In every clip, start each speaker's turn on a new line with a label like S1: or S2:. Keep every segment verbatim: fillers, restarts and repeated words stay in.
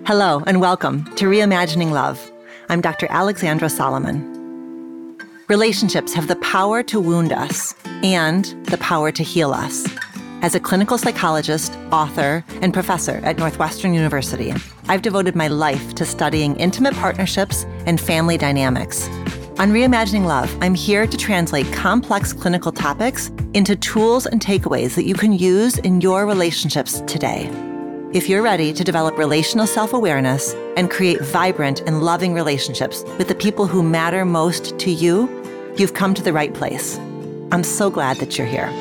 S1: Hello and welcome to Reimagining Love. I'm Doctor Alexandra Solomon. Relationships have the power to wound us and the power to heal us. As a clinical psychologist, author, and professor at Northwestern University, I've devoted my life to studying intimate partnerships and family dynamics. On Reimagining Love, I'm here to translate complex clinical topics into tools and takeaways that you can use in your relationships today. If you're ready to develop relational self-awareness and create vibrant and loving relationships with the people who matter most to you, you've come to the right place. I'm so glad that you're here.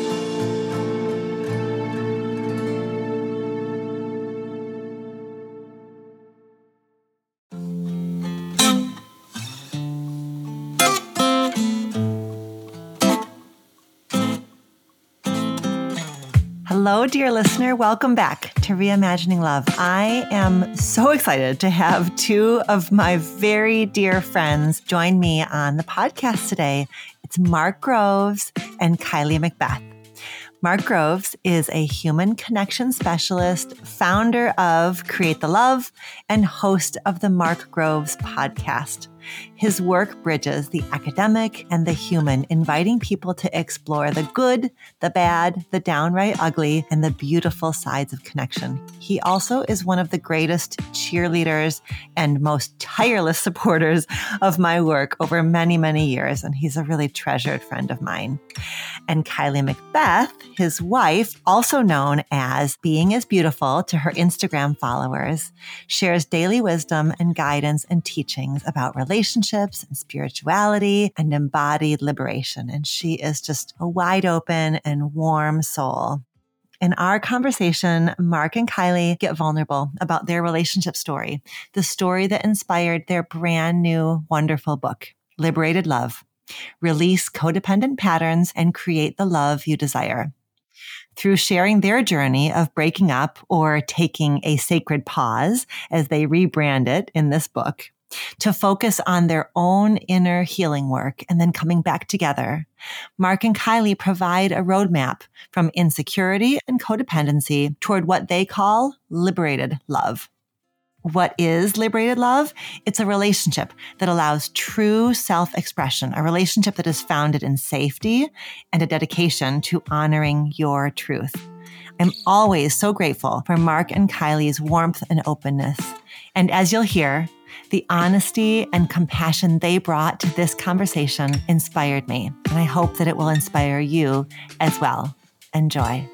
S1: Hello, dear listener. Welcome back to Reimagining Love. I am so excited to have two of my very dear friends join me on the podcast today. It's Mark Groves and Kylie Macbeth. Mark Groves is a human connection specialist, founder of Create the Love, and host of the Mark Groves podcast. His work bridges the academic and the human, inviting people to explore the good, the bad, the downright ugly, and the beautiful sides of connection. He also is one of the greatest cheerleaders and most tireless supporters of my work over many, many years, and he's a really treasured friend of mine. And Kylie Macbeth, his wife, also known as Being is Beautiful to her Instagram followers, shares daily wisdom and guidance and teachings about relationships relationships and spirituality and embodied liberation. And she is just a wide open and warm soul. In our conversation, Mark and Kylie get vulnerable about their relationship story, the story that inspired their brand new, wonderful book, Liberated Love: Release Codependent Patterns and Create the Love You Desire. Through sharing their journey of breaking up or taking a sacred pause, as they rebrand it in this book, to focus on their own inner healing work and then coming back together, Mark and Kylie provide a roadmap from insecurity and codependency toward what they call liberated love. What is liberated love? It's a relationship that allows true self-expression, a relationship that is founded in safety and a dedication to honoring your truth. I'm always so grateful for Mark and Kylie's warmth and openness. And as you'll hear, the honesty and compassion they brought to this conversation inspired me, and I hope that it will inspire you as well. Enjoy.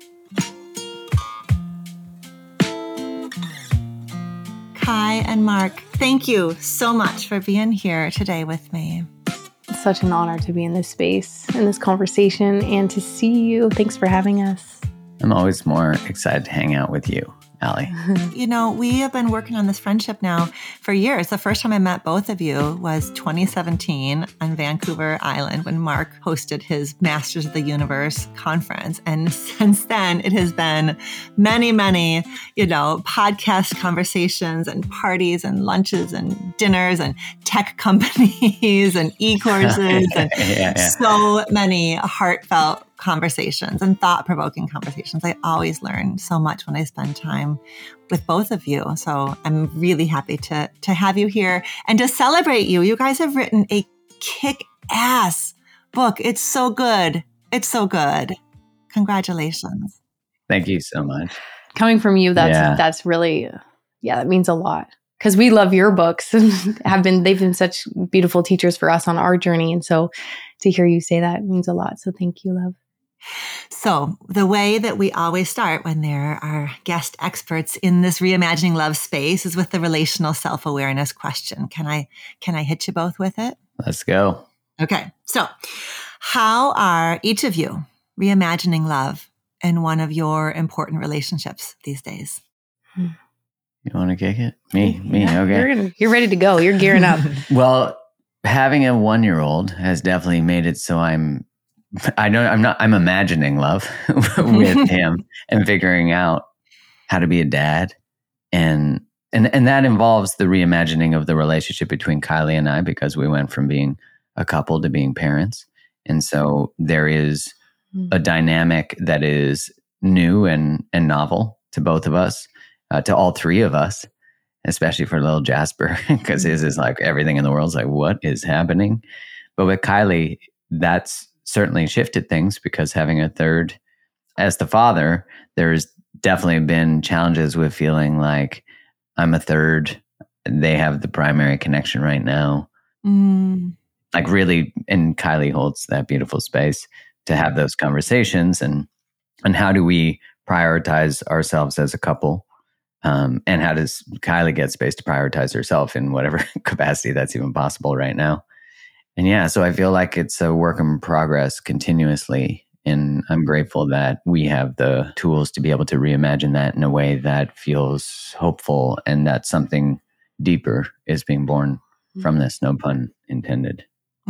S1: Kai and Mark, thank you so much for being here today with me.
S2: It's such an honor to be in this space, in this conversation, and to see you. Thanks for having us.
S3: I'm always more excited to hang out with you, Allie.
S1: You know, we have been working on this friendship now for years. The first time I met both of you was twenty seventeen on Vancouver Island when Mark hosted his Masters of the Universe conference. And since then, it has been many, many, you know, podcast conversations and parties and lunches and dinners and tech companies and e-courses and yeah, yeah. so many heartfelt conversations and thought-provoking conversations. I always learn so much when I spend time with both of you. So I'm really happy to, to have you here and to celebrate you. You guys have written a kick-ass book. It's so good. It's so good. Congratulations.
S3: Thank you so much.
S2: Coming from you, that's
S3: yeah.
S2: that's really, yeah, that means a lot. Because we love your books and have been, they've been such beautiful teachers for us on our journey. And so to hear you say that means a lot. So thank you, love.
S1: So the way that we always start when there are guest experts in this Reimagining Love space is with the relational self-awareness question. Can I, can I hit you both with it?
S3: Let's go.
S1: Okay. So how are each of you reimagining love in one of your important relationships these days?
S3: You want to kick it? Me, me.
S2: Yeah,
S3: okay.
S2: You're, gonna, you're ready to go. You're gearing up.
S3: Well, having a one-year-old has definitely made it so I'm I know I'm not, I'm imagining love with him and figuring out how to be a dad. And, and, and that involves the reimagining of the relationship between Kylie and I, because we went from being a couple to being parents. And so there is a dynamic that is new and, and novel to both of us, uh, to all three of us. especially for little Jasper, because his is like everything in the world's like, what is happening? But with Kylie, that's certainly shifted things, because having a third as the father, there's definitely been challenges with feeling like I'm a third. They have the primary connection right now.
S1: Mm.
S3: Like really, and Kylie holds that beautiful space to have those conversations. And, and how do we prioritize ourselves as a couple? Um, and how does Kylie get space to prioritize herself in whatever capacity that's even possible right now? And yeah, so I feel like it's a work in progress continuously. And I'm grateful that we have the tools to be able to reimagine that in a way that feels hopeful, and that something deeper is being born from this, no pun intended.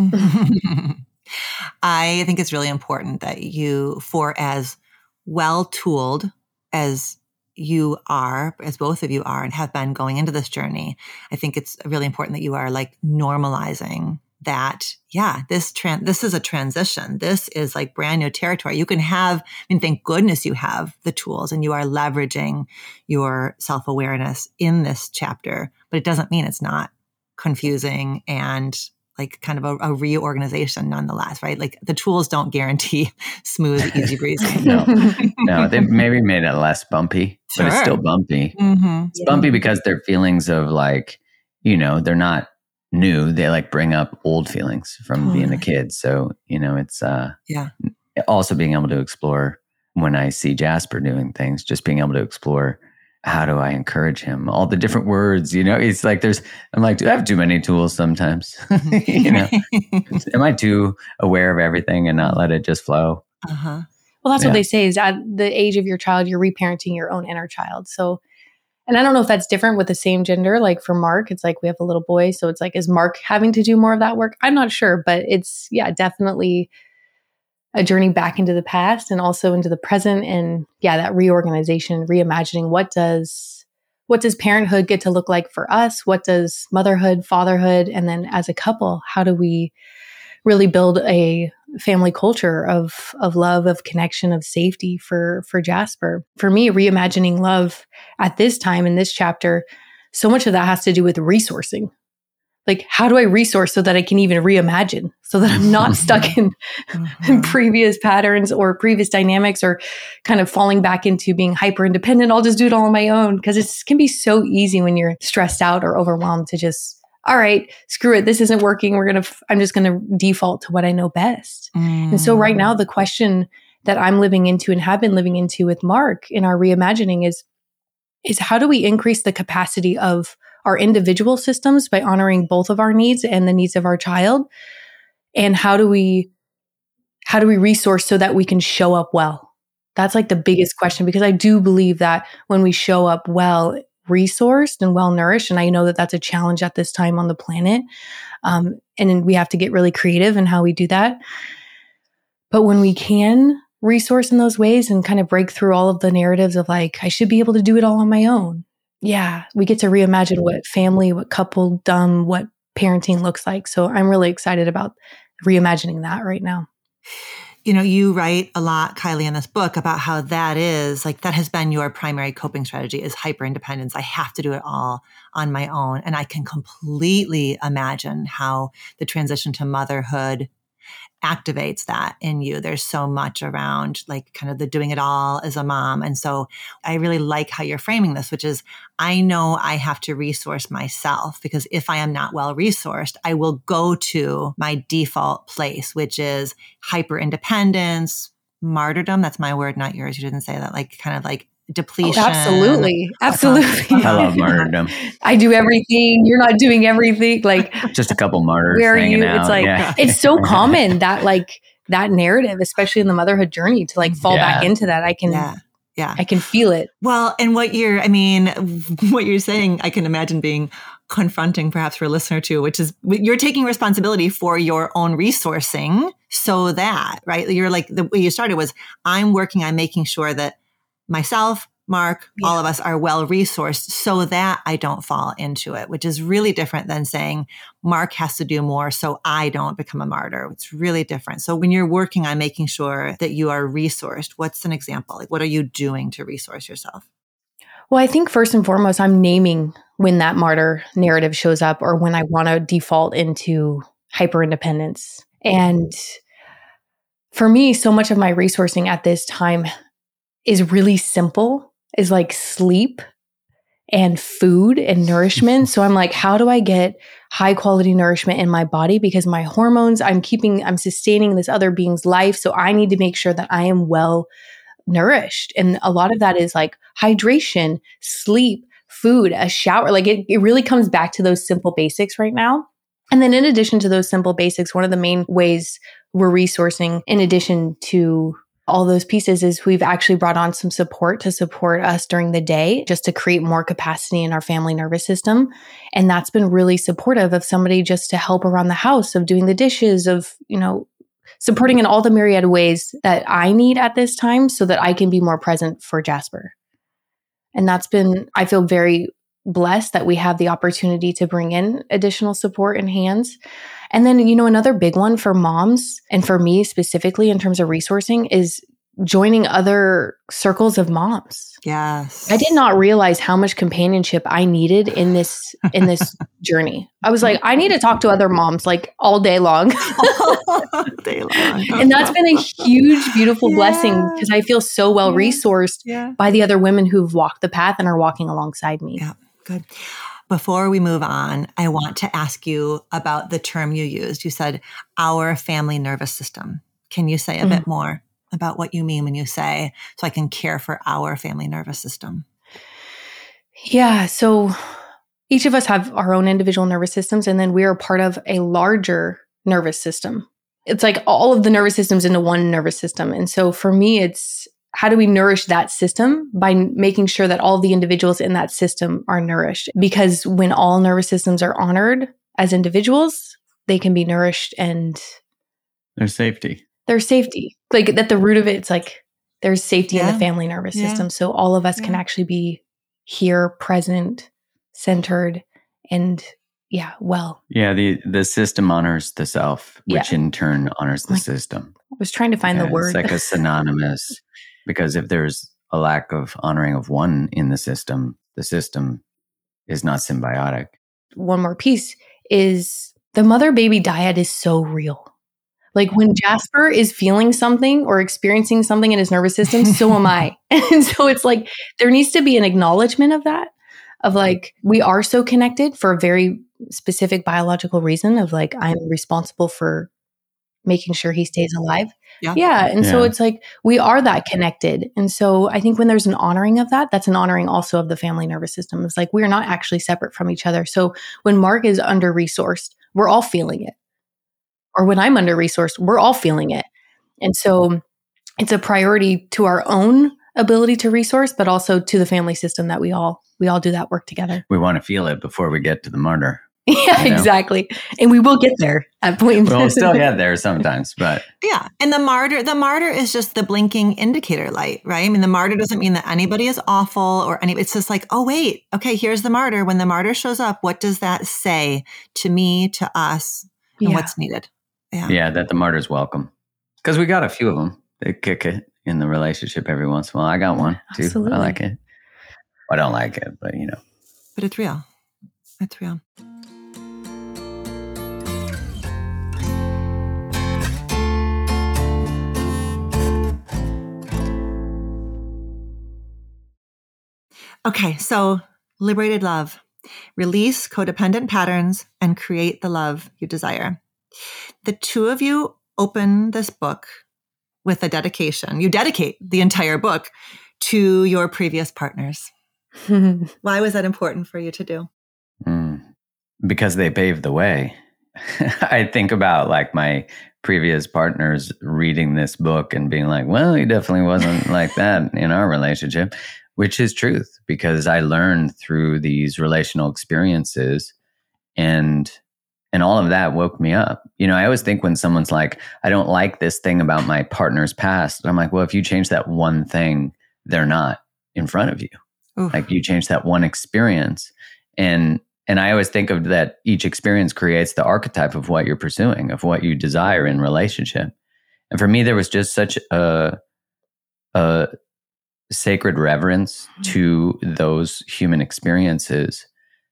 S1: I think it's really important that you, for as well-tooled as you are, as both of you are and have been going into this journey, I think it's really important that you are like normalizing that, yeah, this tran- this is a transition. This is like brand new territory. You can have, I mean, thank goodness you have the tools and you are leveraging your self-awareness in this chapter, but it doesn't mean it's not confusing and like kind of a, a reorganization nonetheless, right? Like the tools don't guarantee smooth, easy breezy.
S3: No, no, they've maybe made it less bumpy,
S1: Sure.
S3: but it's still bumpy.
S1: Mm-hmm.
S3: It's bumpy because they're feelings of like, you know, they're not new. They like bring up old feelings from
S1: Totally.
S3: being a kid. So, you know, it's uh,
S1: Yeah.
S3: also being able to explore when I see Jasper doing things, just being able to explore, how do I encourage him? All the different words, you know, it's like there's, I'm like, do I have too many tools sometimes? You know, am I too aware of everything and not let it just flow?
S1: Uh-huh.
S2: Well, that's
S3: Yeah.
S2: what they say is at the age of your child, you're reparenting your own inner child. So, and I don't know if that's different with the same gender. Like for Mark, it's like we have a little boy. So it's like, is Mark having to do more of that work? I'm not sure, but it's, yeah, definitely a journey back into the past and also into the present. And yeah, that reorganization, reimagining what does, what does parenthood get to look like for us? What does motherhood, fatherhood, and then as a couple, how do we really build a family culture of, of love, of connection, of safety for, for Jasper? For me, reimagining love at this time in this chapter, so much of that has to do with resourcing. Like, how do I resource so that I can even reimagine, so that I'm not stuck in,
S1: Mm-hmm.
S2: in previous patterns or previous dynamics, or kind of falling back into being hyper independent? I'll just do it all on my own. Because it can be so easy when you're stressed out or overwhelmed to just, all right, screw it. This isn't working. We're going to, I'm just going to default to what I know best.
S1: Mm.
S2: And so right now, the question that I'm living into and have been living into with Mark in our reimagining is, is how do we increase the capacity of our individual systems by honoring both of our needs and the needs of our child? And how do we, how do we resource so that we can show up well? That's like the biggest question, because I do believe that when we show up well, resourced and well nourished, and I know that that's a challenge at this time on the planet. Um, and we have to get really creative in how we do that. But when we can resource in those ways and kind of break through all of the narratives of like, I should be able to do it all on my own. Yeah, we get to reimagine what family, what coupledom, what parenting looks like. So I'm really excited about reimagining that right now.
S1: You know, you write a lot, Kylie, in this book about how that is like, that has been your primary coping strategy is hyper independence. I have to do it all on my own. And I can completely imagine how the transition to motherhood activates that in you. There's so much around like kind of the doing it all as a mom. And so I really like how you're framing this, which is I know I have to resource myself, because if I am not well resourced, I will go to my default place, which is hyper independence, martyrdom. That's my word, not yours. You didn't say that. Like kind of like depletion.
S2: Oh, absolutely. Absolutely.
S3: I love martyrdom.
S2: I do everything. You're not doing everything. Like,
S3: Just a couple martyrs
S2: where are
S3: hanging
S2: you?
S3: out.
S2: It's like,
S3: yeah.
S2: it's so common that like that narrative, especially in the motherhood journey, to like fall
S3: Yeah.
S2: back into that. I can,
S1: Yeah. Yeah.
S2: I can feel it.
S1: Well, and what you're, I mean, what you're saying, I can imagine being confronting perhaps for a listener too, which is you're taking responsibility for your own resourcing so that, right? You're like, the way you started was, I'm working on making sure that myself, Mark,
S2: Yeah.
S1: all of us are well resourced so that I don't fall into it, which is really different than saying Mark has to do more so I don't become a martyr. It's really different. So when you're working on making sure that you are resourced, what's an example? Like, what are you doing to resource yourself?
S2: Well, I think first and foremost, I'm naming when that martyr narrative shows up or when I want to default into hyper independence. And for me, so much of my resourcing at this time is really simple, is like sleep and food and nourishment. So I'm like, how do I get high quality nourishment in my body? Because my hormones, I'm keeping, I'm sustaining this other being's life. So I need to make sure that I am well nourished. And a lot of that is like hydration, sleep, food, a shower. Like it, it really comes back to those simple basics right now. And then in addition to those simple basics, one of the main ways we're resourcing in addition to all those pieces is we've actually brought on some support to support us during the day just to create more capacity in our family nervous system. And that's been really supportive of somebody just to help around the house, of doing the dishes, of, you know, supporting in all the myriad ways that I need at this time so that I can be more present for Jasper. And that's been, I feel very blessed that we have the opportunity to bring in additional support and hands. And then, you know, another big one for moms and for me specifically in terms of resourcing is joining other circles of moms.
S1: Yes.
S2: I did not realize how much companionship I needed in this in this journey. I was like, I need to talk to other moms like all day long.
S1: all day long.
S2: And that's been a huge, beautiful
S1: yeah.
S2: blessing because I feel so well resourced
S1: yeah.
S2: by the other women who've walked the path and are walking alongside me.
S1: Yeah, good. Before we move on, I want to ask you about the term you used. You said our family nervous system. Can you say a mm-hmm. bit more about what you mean when you say, so I can care for our family nervous system?
S2: Yeah. So each of us have our own individual nervous systems, and then we are part of a larger nervous system. It's like all of the nervous systems into one nervous system. And so for me, it's how do we nourish that system by making sure that all the individuals in that system are nourished? Because when all nervous systems are honored as individuals, they can be nourished and
S3: there's safety.
S2: There's safety. Like at the root of it, it's like there's safety yeah. in the family nervous yeah. system. So all of us yeah. can actually be here, present, centered, and yeah, well.
S3: Yeah, the, the system honors the self, which
S2: yeah.
S3: in turn honors the
S2: like,
S3: system.
S2: I was trying to find
S3: yeah,
S2: the word.
S3: It's like a synonymous, because if there's a lack of honoring of one in the system, the system is not symbiotic.
S2: One more piece is the mother-baby dyad is so real. Like when Jasper is feeling something or experiencing something in his nervous system, so am I. And so it's like, there needs to be an acknowledgement of that, of like, we are so connected for a very specific biological reason of like, I'm responsible for making sure he stays alive.
S1: Yeah.
S2: Yeah. And
S3: yeah.
S2: so it's like, we are that connected. And so I think when there's an honoring of that, that's an honoring also of the family nervous system. It's like, we're not actually separate from each other. So when Mark is under-resourced, we're all feeling it. Or when I'm under-resourced, we're all feeling it. And so it's a priority to our own ability to resource, but also to the family system that we all we all do that work together.
S3: We want to feel it before we get to the martyr.
S2: Yeah, you know? Exactly. And we will get there at point.
S3: We'll still get there sometimes, but.
S1: Yeah. And the martyr, the martyr is just the blinking indicator light, right? I mean, the martyr doesn't mean that anybody is awful or any, it's just like, oh, wait, okay, here's the martyr. When the martyr shows up, what does that say to me, to us, and
S2: yeah.
S1: what's needed?
S3: Yeah. yeah, that the martyr's welcome. Because we got a few of them. They kick it in the relationship every once in a while. I got one too.
S2: Absolutely.
S3: I like it. I don't like it, but you know.
S1: But it's real. It's real. Okay, so liberated love. Release codependent patterns and create the love you desire. The two of you open this book with a dedication. You dedicate the entire book to your previous partners. Why was that important for you to do?
S3: Mm, because they paved the way. I think about like my previous partners reading this book and being like, well, he definitely wasn't like that in our relationship, which is truth because I learned through these relational experiences and And all of that woke me up. You know, I always think when someone's like, I don't like this thing about my partner's past. I'm like, well, if you change that one thing, they're not in front of you. Oof. Like you change that one experience. And and I always think of that each experience creates the archetype of what you're pursuing, of what you desire in relationship. And for me, there was just such a, a sacred reverence to those human experiences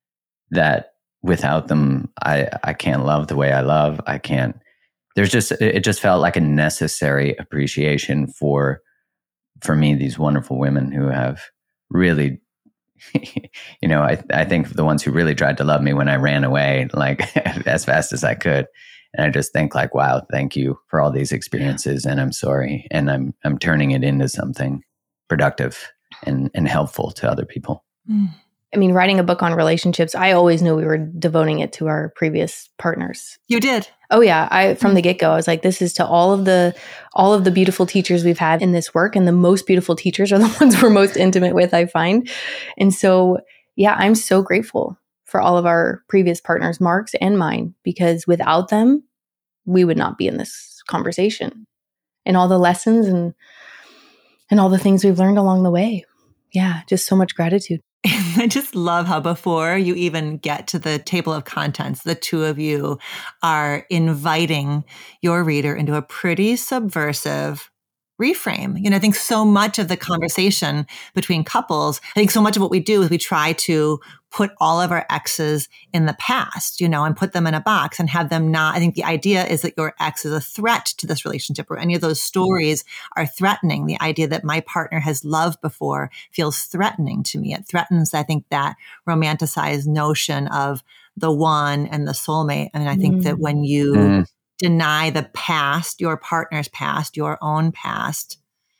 S3: that without them, I, I can't love the way I love. I can't, there's just, it just felt like a necessary appreciation for, for me, these wonderful women who have really, you know, I, I think the ones who really tried to love me when I ran away, like as fast as I could. And I just think like, wow, thank you for all these experiences. And I'm sorry. And I'm, I'm turning it into something productive and, and helpful to other people.
S2: Mm. I mean, writing a book on relationships, I always knew we were devoting it to our previous partners.
S1: You did?
S2: Oh yeah. I, from the get-go, I was like, this is to all of the, all of the beautiful teachers we've had in this work. And the most beautiful teachers are the ones we're most intimate with, I find. And so, yeah, I'm so grateful for all of our previous partners, Mark's and mine, because without them, we would not be in this conversation and all the lessons and, and all the things we've learned along the way. Yeah. Just so much gratitude.
S1: I just love how before you even get to the table of contents, the two of you are inviting your reader into a pretty subversive reframe. You know, I think so much of the conversation between couples, I think so much of what we do is we try to put all of our exes in the past, you know, and put them in a box and have them not, I think the idea is that your ex is a threat to this relationship, or any of those stories are threatening. The idea that my partner has loved before feels threatening to me. It threatens, I think, that romanticized notion of the one and the soulmate. And I think mm. that when you mm. deny the past, your partner's past, your own past,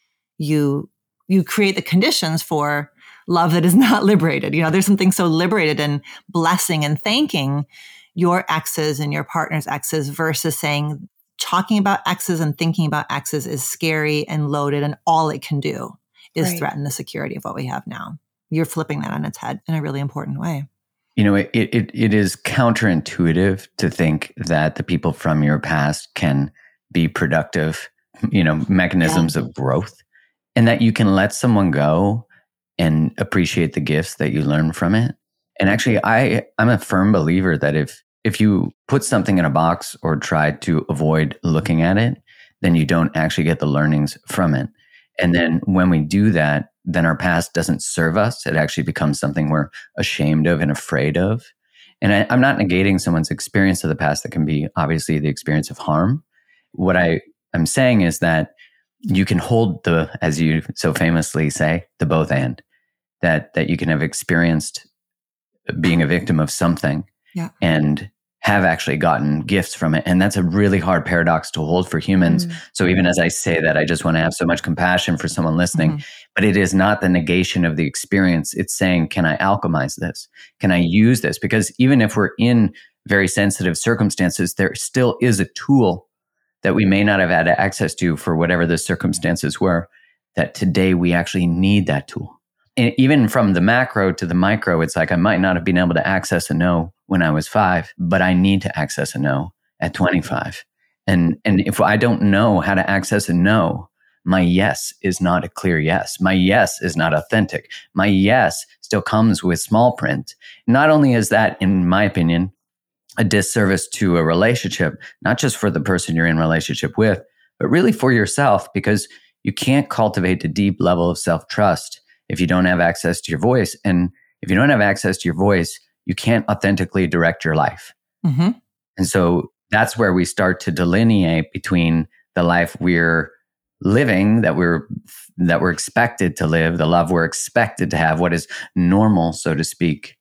S1: you, you create the conditions for love that is not liberated. You know, there's something so liberated in blessing and thanking your exes and your partner's exes versus saying, talking about exes and thinking about exes is scary and loaded, and all it can do is right. threaten the security of what we have now. You're flipping that on its head in a really important way.
S3: You know, it, it it is counterintuitive to think that the people from your past can be productive, you know, mechanisms yeah. of growth, and that you can let someone go and appreciate the gifts that you learn from it. And actually, I, I'm a firm believer that if if you put something in a box or try to avoid looking at it, then you don't actually get the learnings from it. And then when we do that, then our past doesn't serve us. It actually becomes something we're ashamed of and afraid of. And I, I'm not negating someone's experience of the past. That can be obviously the experience of harm. What I am saying is that you can hold the, as you so famously say, the both and. That that you can have experienced being a victim of something yeah. and have actually gotten gifts from it. And that's a really hard paradox to hold for humans. Mm. So even as I say that, I just want to have so much compassion for someone listening. Mm-hmm. But it is not the negation of the experience. It's saying, can I alchemize this? Can I use this? Because even if we're in very sensitive circumstances, there still is a tool that we may not have had access to for whatever the circumstances were, that today we actually need that tool. And even from the macro to the micro, it's like I might not have been able to access a no when I was five, but I need to access a no at twenty-five. And and if I don't know how to access a no, my yes is not a clear yes. My yes is not authentic. My yes still comes with small print. Not only is that, in my opinion, a disservice to a relationship, not just for the person you're in relationship with, but really for yourself, because you can't cultivate a deep level of self-trust if you don't have access to your voice. And if you don't have access to your voice, you can't authentically direct your life. Mm-hmm. And so that's where we start to delineate between the life we're living, that we're that we're expected to live, the love we're expected to have, what is normal, so to speak,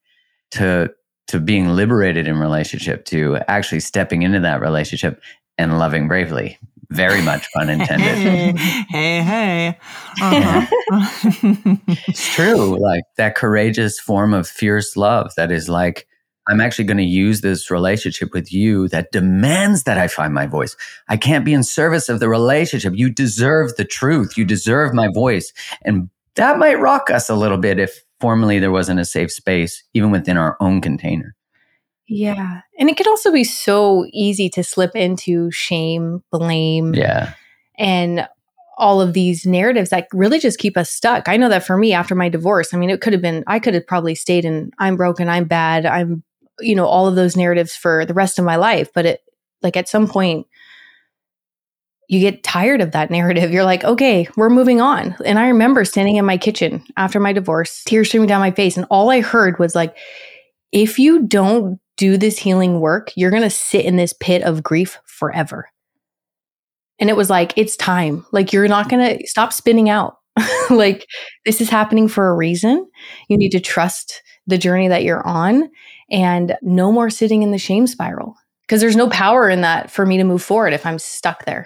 S3: to to being liberated in relationship, to actually stepping into that relationship and loving bravely. Very much pun intended.
S1: Hey, hey. hey. Uh-huh.
S3: It's true. Like that courageous form of fierce love that is like, I'm actually going to use this relationship with you that demands that I find my voice. I can't be in service of the relationship. You deserve the truth. You deserve my voice. And that might rock us a little bit if formerly there wasn't a safe space, even within our own container.
S2: Yeah. And it could also be so easy to slip into shame, blame,
S3: yeah,
S2: and all of these narratives that really just keep us stuck. I know that for me after my divorce, I mean, it could have been, I could have probably stayed in, I'm broken, I'm bad, I'm, you know, all of those narratives for the rest of my life. But it, like at some point, you get tired of that narrative. You're like, okay, we're moving on. And I remember standing in my kitchen after my divorce, tears streaming down my face. And all I heard was like, if you don't do this healing work, you're going to sit in this pit of grief forever. And it was like, it's time. Like, you're not going to stop spinning out. Like, this is happening for a reason. You need to trust the journey that you're on and no more sitting in the shame spiral, because there's no power in that for me to move forward if I'm stuck there.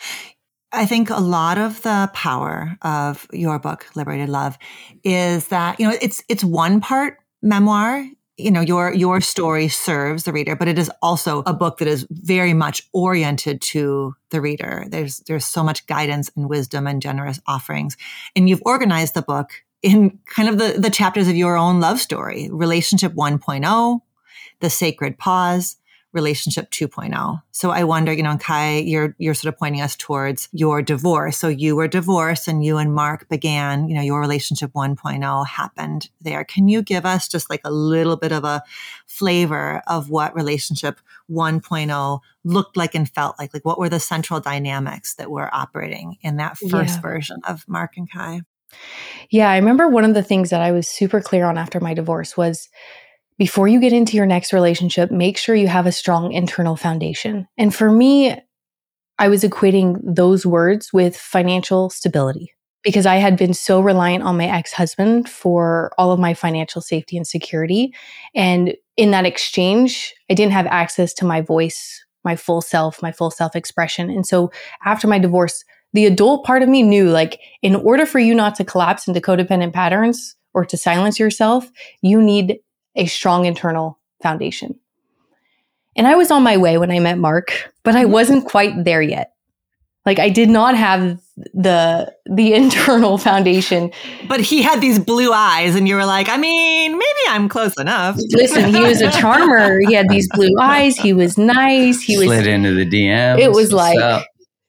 S1: I think a lot of the power of your book, Liberated Love, is that, you know, it's it's one part memoir. You know, your your story serves the reader, but it is also a book that is very much oriented to the reader. There's there's so much guidance and wisdom and generous offerings. And you've organized the book in kind of the, the chapters of your own love story: Relationship one point oh, The Sacred Pause, Relationship two point oh. So I wonder, you know, Kai, you're you're sort of pointing us towards your divorce. So you were divorced and you and Mark began, you know, your relationship one point oh happened there. Can you give us just like a little bit of a flavor of what relationship one point oh looked like and felt like? Like, what were the central dynamics that were operating in that first
S2: Yeah.
S1: version of Mark and Kai?
S2: Yeah, I remember one of the things that I was super clear on after my divorce was, before you get into your next relationship, make sure you have a strong internal foundation. And for me, I was equating those words with financial stability, because I had been so reliant on my ex-husband for all of my financial safety and security. And in that exchange, I didn't have access to my voice, my full self, my full self-expression. And so after my divorce, the adult part of me knew, like, in order for you not to collapse into codependent patterns or to silence yourself, you need a strong internal foundation. And I was on my way when I met Mark, but I wasn't quite there yet. Like, I did not have the the internal foundation.
S1: But he had these blue eyes and you were like, I mean, maybe I'm close enough.
S2: Listen, he was a charmer. He had these blue eyes. He was nice. He
S3: Slid
S2: was
S3: into the D Ms.
S2: It was
S3: What's
S2: like,
S3: up?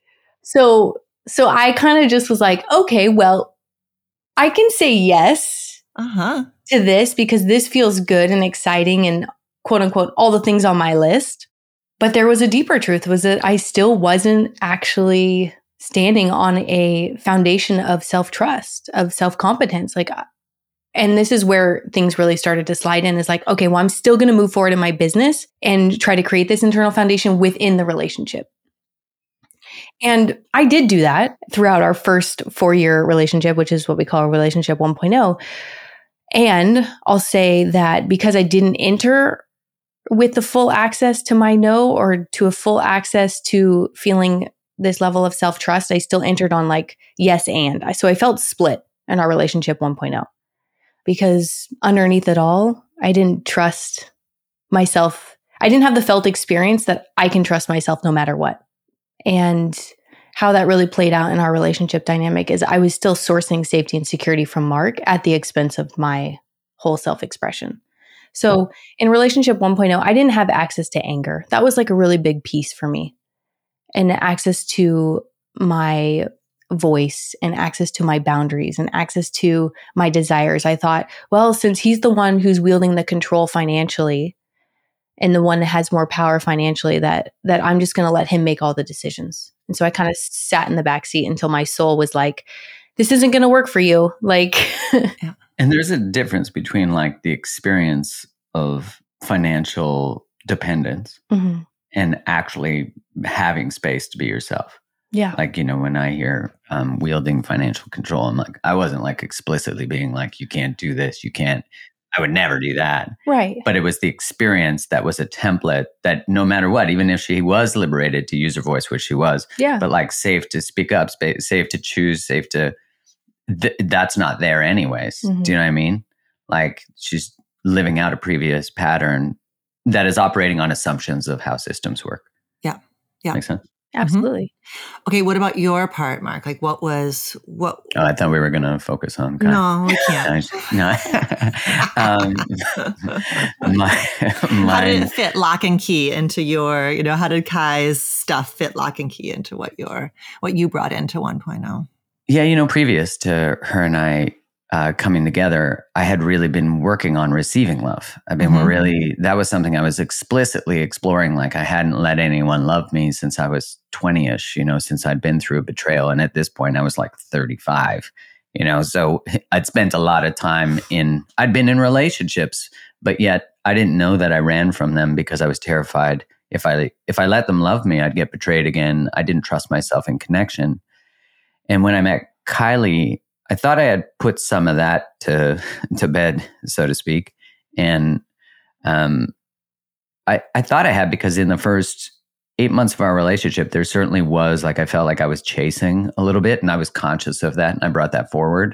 S2: so so I kind of just was like, okay, well, I can say yes
S1: Uh-huh.
S2: to this because this feels good and exciting and quote unquote all the things on my list. But there was a deeper truth, was that I still wasn't actually standing on a foundation of self-trust, of self-competence. Like, and this is where things really started to slide in, is like, okay, well, I'm still going to move forward in my business and try to create this internal foundation within the relationship. And I did do that throughout our first four-year relationship, which is what we call a relationship one point oh. And I'll say that because I didn't enter with the full access to my no, or to a full access to feeling this level of self-trust, I still entered on like yes and. So I felt split in our relationship one point oh, because underneath it all, I didn't trust myself. I didn't have the felt experience that I can trust myself no matter what. And how that really played out in our relationship dynamic is I was still sourcing safety and security from Mark at the expense of my whole self-expression. So in relationship one point oh, I didn't have access to anger. That was like a really big piece for me. And access to my voice and access to my boundaries and access to my desires. I thought, well, since he's the one who's wielding the control financially and the one that has more power financially, that that I'm just going to let him make all the decisions. And so I kind of sat in the backseat until my soul was like, this isn't going to work for you. Like,
S1: Yeah.
S3: And there's a difference between like the experience of financial dependence
S2: mhm.
S3: and actually having space to be yourself.
S2: Yeah.
S3: Like, you know, when I hear um, wielding financial control, I'm like, I wasn't like explicitly being like, you can't do this, you can't, I would never do that.
S2: Right.
S3: But it was the experience that was a template that no matter what, even if she was liberated to use her voice, which she was,
S2: Yeah.
S3: but like safe to speak up, spa- safe to choose, safe to, th- that's not there anyways.
S2: Mhm.
S3: Do you know what I mean? Like she's living out a previous pattern that is operating on assumptions of how systems work.
S1: Yeah. Yeah.
S3: Makes sense?
S2: Absolutely.
S1: Okay, what about your part, Mark? Like, what was what?
S3: Oh, I thought we were going to focus on Kai.
S1: No, we can't.
S3: No. um, my,
S1: How did
S3: mine,
S1: it fit lock and key into your? You know, how did Kai's stuff fit lock and key into what your what you brought into one point oh?
S3: yeah, you know, previous to her and I uh, coming together, I had really been working on receiving love. I've been
S1: Mhm.
S3: really, that was something I was explicitly exploring. Like I hadn't let anyone love me since I was twenty-ish, you know, since I'd been through a betrayal. And at this point I was like thirty-five, you know, so I'd spent a lot of time in, I'd been in relationships, but yet I didn't know that I ran from them because I was terrified. If I, if I let them love me, I'd get betrayed again. I didn't trust myself in connection. And when I met Kylie, I thought I had put some of that to to bed, so to speak. And um, I, I thought I had, because in the first eight months of our relationship, there certainly was, like, I felt like I was chasing a little bit, and I was conscious of that, and I brought that forward.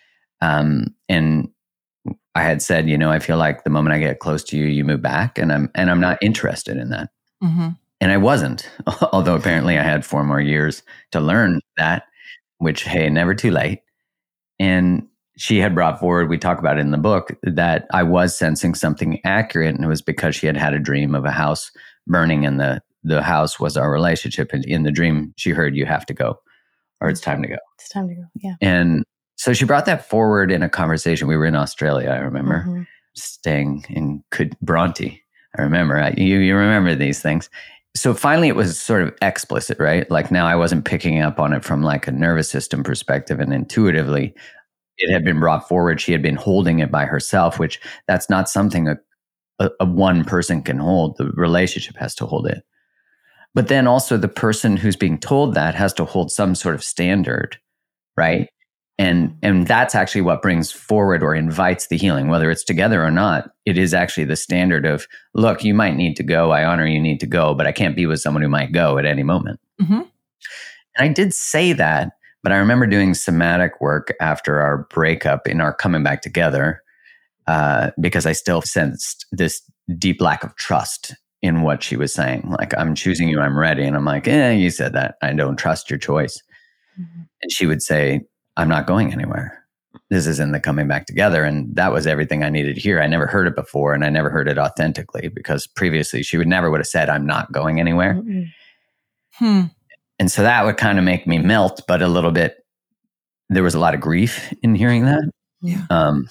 S3: Um, and I had said, you know, I feel like the moment I get close to you, you move back, and I'm and I'm not interested in that.
S1: Mm-hmm.
S3: And I wasn't, although apparently I had four more years to learn that, which, hey, never too late. And she had brought forward, we talk about it in the book, that I was sensing something accurate. And it was because she had had a dream of a house burning, and the, the house was our relationship. And in the dream, she heard, you have to go, or it's time to go.
S2: It's time to go. Yeah.
S3: And so she brought that forward in a conversation. We were in Australia, I remember,
S2: Mhm.
S3: staying in Cud- Bronte. I remember, I, you, you remember these things. So finally it was sort of explicit, right? Like now I wasn't picking up on it from like a nervous system perspective, and intuitively it had been brought forward. She had been holding it by herself, which that's not something a, a, a one person can hold. The relationship has to hold it. But then also the person who's being told that has to hold some sort of standard, right? And and that's actually what brings forward or invites the healing, whether it's together or not. It is actually the standard of, look, you might need to go. I honor you need to go, but I can't be with someone who might go at any moment.
S1: Mm-hmm.
S3: And I did say that, but I remember doing somatic work after our breakup in our coming back together, uh, because I still sensed this deep lack of trust in what she was saying. Like, I'm choosing you, I'm ready. And I'm like, eh, you said that. I don't trust your choice.
S2: Mm-hmm.
S3: And she would say, I'm not going anywhere. This isn't the coming back together. And that was everything I needed to hear. I never heard it before, and I never heard it authentically, because previously she would never would have said, I'm not going anywhere.
S2: Mm-mm.
S1: Hmm.
S3: And so that would kind of make me melt, but a little bit, there was a lot of grief in hearing that.
S1: Yeah.
S3: Um,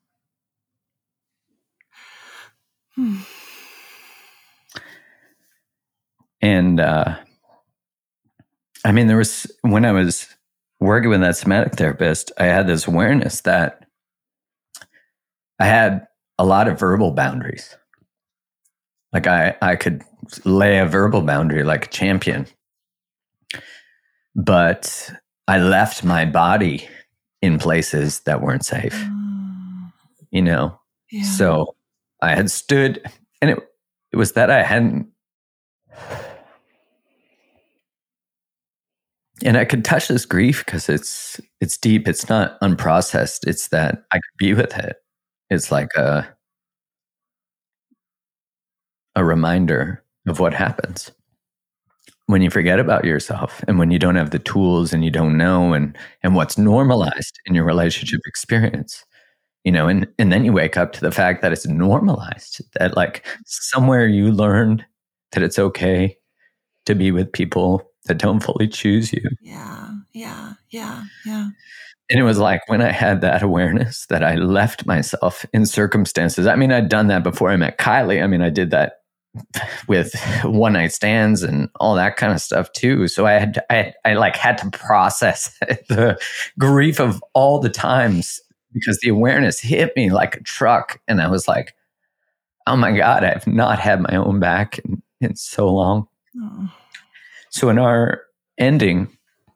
S1: Hmm.
S3: and uh, I mean, there was, when I was working with that somatic therapist, I had this awareness that I had a lot of verbal boundaries. Like I, I could lay a verbal boundary like a champion, but I left my body in places that weren't safe,
S1: Mm.
S3: you know?
S1: Yeah.
S3: So I had stood, and it, it was that I hadn't, and I could touch this grief because it's, it's deep. It's not unprocessed. It's that I could be with it. It's like a, a reminder of what happens when you forget about yourself, and when you don't have the tools, and you don't know, and, and what's normalized in your relationship experience, you know, and, and then you wake up to the fact that it's normalized, that like somewhere you learned that it's okay to be with people that don't fully choose you.
S1: Yeah. Yeah. Yeah. Yeah.
S3: And it was like when I had that awareness that I left myself in circumstances. I mean, I'd done that before I met Kylie. I mean, I did that with one night stands and all that kind of stuff too. So I had, to, I, I like had to process the grief of all the times, because the awareness hit me like a truck. And I was like, oh my God, I've not had my own back in, in so long.
S1: Oh.
S3: So in our ending,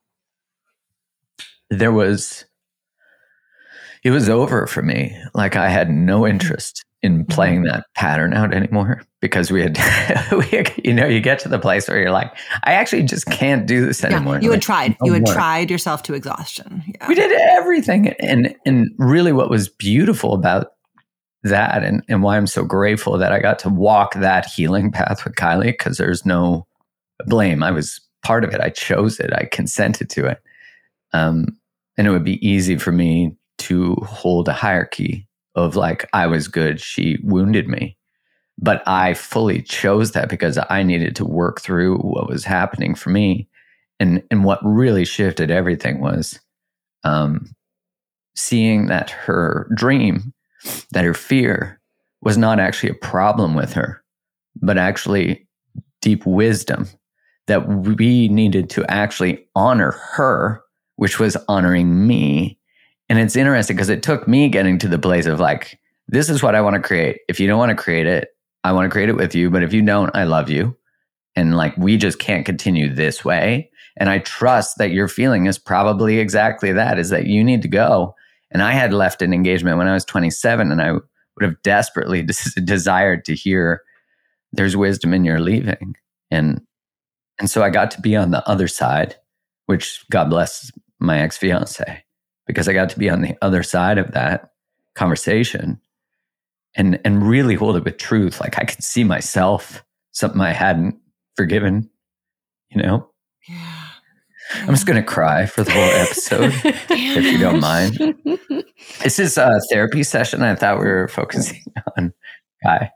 S3: there was, it was over for me. Like I had no interest in playing that pattern out anymore, because we had, we had, you know, you get to the place where you're like, I actually just can't do this anymore.
S1: Yeah, you
S3: like,
S1: had tried.
S3: no
S1: you had
S3: more.
S1: tried yourself to exhaustion. Yeah.
S3: We did everything. And, and really what was beautiful about that, and, and why I'm so grateful that I got to walk that healing path with Kylie, because there's no blame. I was part of it. I chose it. I consented to it. Um, and it would be easy for me to hold a hierarchy of like, I was good, she wounded me. But I fully chose that because I needed to work through what was happening for me. And and what really shifted everything was, um, seeing that her dream, that her fear was not actually a problem with her, but actually deep wisdom, that we needed to actually honor her, which was honoring me. And it's interesting because it took me getting to the place of like, this is what I want to create. If you don't want to create it, I want to create it with you. But if you don't, I love you. And like, we just can't continue this way. And I trust that your feeling is probably exactly that, is that you need to go. And I had left an engagement when I was twenty-seven, and I would have desperately des- desired to hear, there's wisdom in your leaving. And and so I got to be on the other side, which God bless my ex-fiance, because I got to be on the other side of that conversation and and really hold it with truth. Like I could see myself, something I hadn't forgiven, you know?
S1: Yeah.
S3: I'm just going to cry for the whole episode, if you don't mind. This is a therapy session. I thought we were focusing on Guy.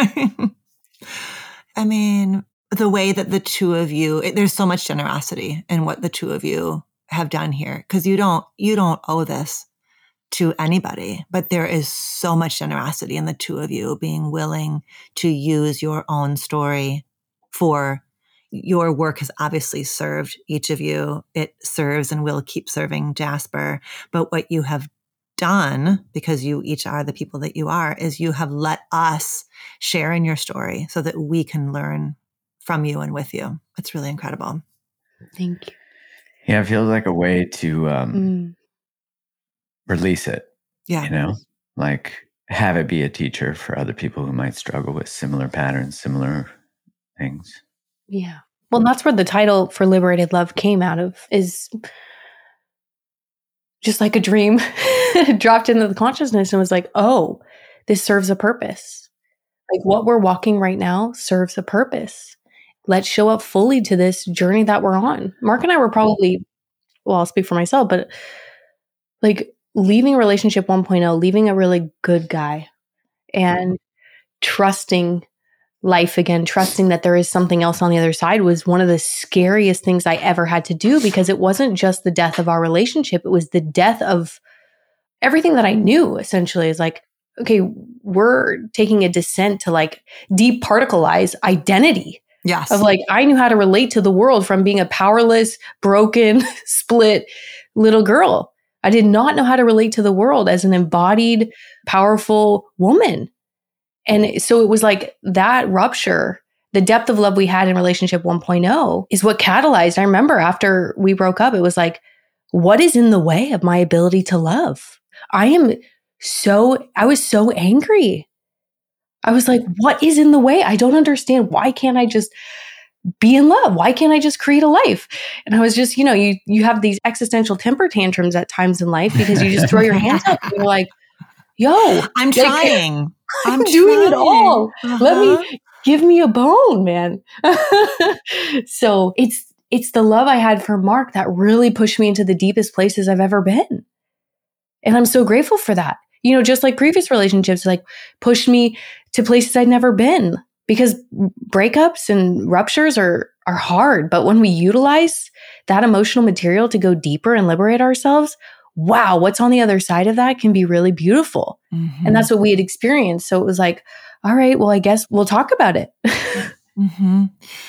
S1: I mean, the way that the two of you, it, there's so much generosity in what the two of you have done here, because you don't, you don't owe this to anybody, but there is so much generosity in the two of you being willing to use your own story for your work. Has obviously served each of you. It serves and will keep serving Jasper. But what you have done, because you each are the people that you are, is you have let us share in your story so that we can learn from you and with you. It's really incredible.
S2: Thank you.
S3: Yeah, it feels like a way to um,
S2: Mm.
S3: release it.
S1: Yeah.
S3: You know, like have it be a teacher for other people who might struggle with similar patterns, similar things.
S2: Yeah. Well, that's where the title for Liberated Love came out of, is just like a dream dropped into the consciousness and was like, oh, this serves a purpose. Like what we're walking right now serves a purpose. Let's show up fully to this journey that we're on. Mark and I were probably, well, I'll speak for myself, but like leaving relationship one point oh, leaving a really good guy and trusting life again, trusting that there is something else on the other side, was one of the scariest things I ever had to do, because it wasn't just the death of our relationship. It was the death of everything that I knew, essentially. Is like, okay, we're taking a descent to like departicleize identity.
S1: Yes.
S2: Of like, I knew how to relate to the world from being a powerless, broken, split little girl. I did not know how to relate to the world as an embodied, powerful woman. And so it was like that rupture, the depth of love we had in relationship one point oh is what catalyzed. I remember after we broke up, it was like, what is in the way of my ability to love? I am so, I was so angry. I was like, what is in the way? I don't understand. Why can't I just be in love? Why can't I just create a life? And I was just, you know, you you have these existential temper tantrums at times in life because you just throw your hands up and you're like, yo,
S1: I'm
S2: like,
S1: trying.
S2: I'm,
S1: I'm
S2: doing
S1: trying.
S2: it all.
S1: Uh-huh.
S2: Let me give me a bone, man. So it's it's the love I had for Mark that really pushed me into the deepest places I've ever been. And I'm so grateful for that. You know, just like previous relationships, like pushed me to places I'd never been, because breakups and ruptures are are hard. But when we utilize that emotional material to go deeper and liberate ourselves, wow, what's on the other side of that can be really beautiful.
S1: Mm-hmm.
S2: And that's what we had experienced. So it was like, all right, well, I guess we'll talk about it.
S1: Mm-hmm.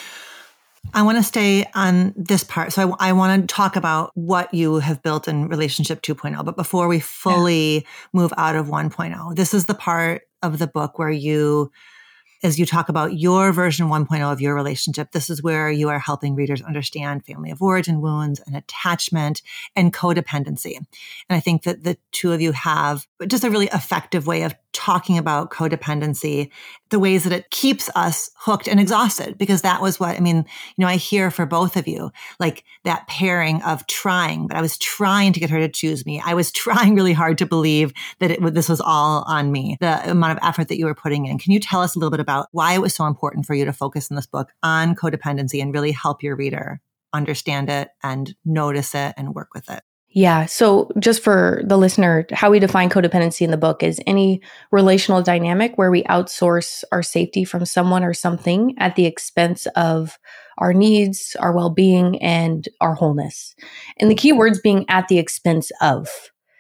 S1: I want to stay on this part. So I, I want to talk about what you have built in relationship two point oh. But before we fully yeah. move out of one point oh, this is the part of the book where you, as you talk about your version one point oh of your relationship, this is where you are helping readers understand family of origin wounds and attachment and codependency. And I think that the two of you have just a really effective way of talking about codependency, the ways that it keeps us hooked and exhausted, because that was what, I mean, you know, I hear for both of you, like that pairing of trying, but I was trying to get her to choose me. I was trying really hard to believe that it, this was all on me, the amount of effort that you were putting in. Can you tell us a little bit about why it was so important for you to focus in this book on codependency and really help your reader understand it and notice it and work with it?
S2: Yeah. So just for the listener, how we define codependency in the book is any relational dynamic where we outsource our safety from someone or something at the expense of our needs, our well-being, and our wholeness. And the key words being at the expense of.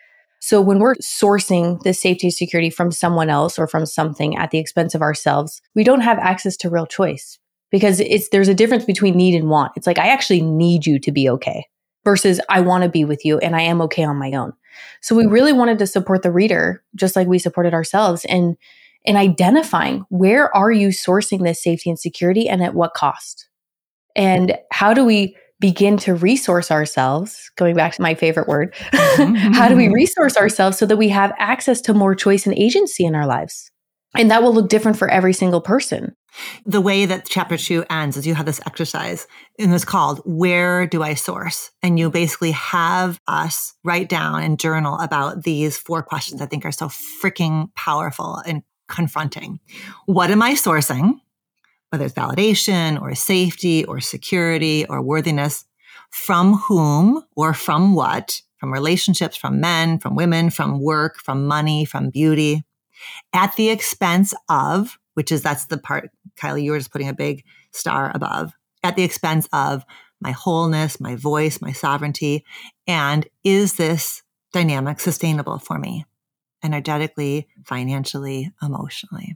S2: So when we're sourcing the safety and security from someone else or from something at the expense of ourselves, we don't have access to real choice, because it's there's a difference between need and want. It's like, I actually need you to be okay versus I want to be with you and I am okay on my own. So we really wanted to support the reader just like we supported ourselves in, in identifying, where are you sourcing this safety and security and at what cost? And how do we begin to resource ourselves, going back to my favorite word, how do we resource ourselves so that we have access to more choice and agency in our lives? And that will look different for every single person.
S1: The way that chapter two ends is you have this exercise, and it's called, Where Do I Source? And you basically have us write down and journal about these four questions I think are so freaking powerful and confronting. What am I sourcing? Whether it's validation or safety or security or worthiness, from whom or from what? From relationships, from men, from women, from work, from money, from beauty, at the expense of, which is, that's the part, Kylie, you were just putting a big star above, at the expense of my wholeness, my voice, my sovereignty. And is this dynamic sustainable for me energetically, financially, emotionally?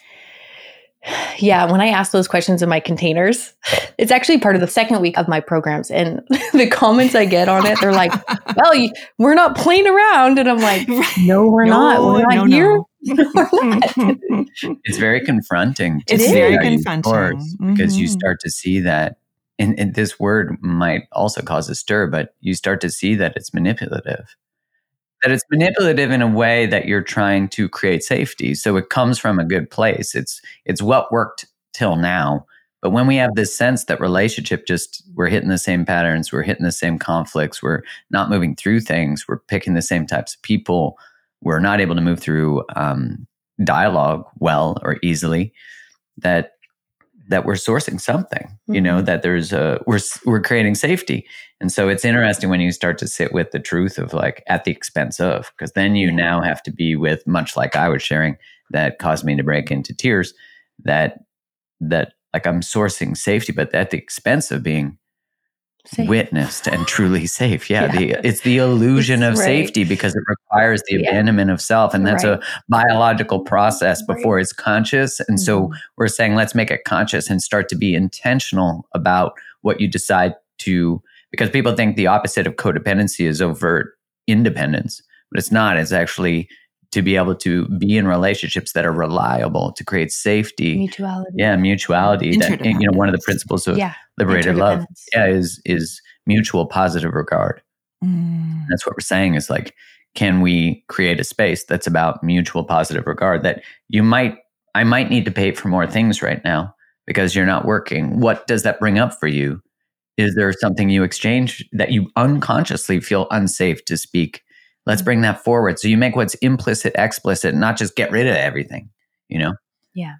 S2: Yeah, when I ask those questions in my containers, it's actually part of the second week of my programs. And the comments I get on it, they're like, well, you, we're not playing around. And I'm like, no, we're no, not. We're not no, here. No. We're not.
S3: It's very confronting.
S1: It's very confronting.
S3: Mm-hmm. Because you start to see that, and, and this word might also cause a stir, but you start to see that it's manipulative. That it's manipulative in a way that you're trying to create safety. So it comes from a good place. It's it's what worked till now. But when we have this sense that relationship, just we're hitting the same patterns, we're hitting the same conflicts, we're not moving through things, we're picking the same types of people, we're not able to move through um, dialogue well or easily, that that we're sourcing something, mm-hmm. you know, that there's a, we're, we're creating safety. And so it's interesting when you start to sit with the truth of like at the expense of, because then you now have to be with, much like I was sharing, that caused me to break into tears, that, that like I'm sourcing safety, but at the expense of being safe. Witnessed and truly safe. Yeah. yeah. The, it's the illusion it's of right. safety, because it requires the yeah. abandonment of self. And that's right. a biological process before right. it's conscious. And mm-hmm. so we're saying, let's make it conscious and start to be intentional about what you decide to, because people think the opposite of codependency is overt independence, but it's not. It's actually to be able to be in relationships that are reliable, to create safety.
S2: Mutuality.
S3: Yeah, mutuality. That, you know, one of the principles of yeah. liberated love yeah, is is mutual positive regard. Mm. That's what we're saying is like, can we create a space that's about mutual positive regard, that you might, I might need to pay for more things right now because you're not working. What does that bring up for you? Is there something you exchange that you unconsciously feel unsafe to speak? Let's bring that forward. So you make what's implicit explicit, not just get rid of everything, you know?
S2: Yeah.